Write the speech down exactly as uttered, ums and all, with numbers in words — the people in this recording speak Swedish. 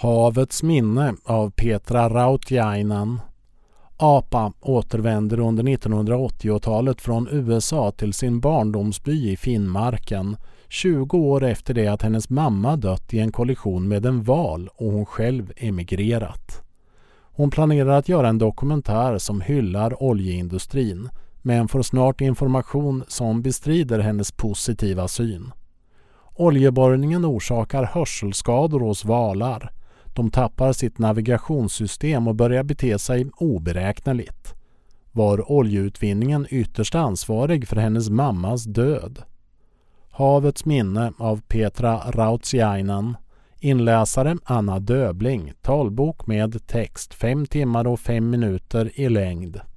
Havets minne av Petra Rautiainen. Apa återvänder under nittonhundraåttiotalet från U S A till sin barndomsby i Finnmarken, tjugo år efter det att hennes mamma dött i en kollision med en val och hon själv emigrerat. Hon planerar att göra en dokumentär som hyllar oljeindustrin, men får snart information som bestrider hennes positiva syn. Oljeborrningen orsakar hörselskador hos valar. De tappar sitt navigationssystem och börjar bete sig oberäkneligt. Var oljeutvinningen ytterst ansvarig för hennes mammas död? Havets minne av Petra Rautiainen. Inläsare Anna Döbling. Talbok med text fem timmar och fem minuter i längd.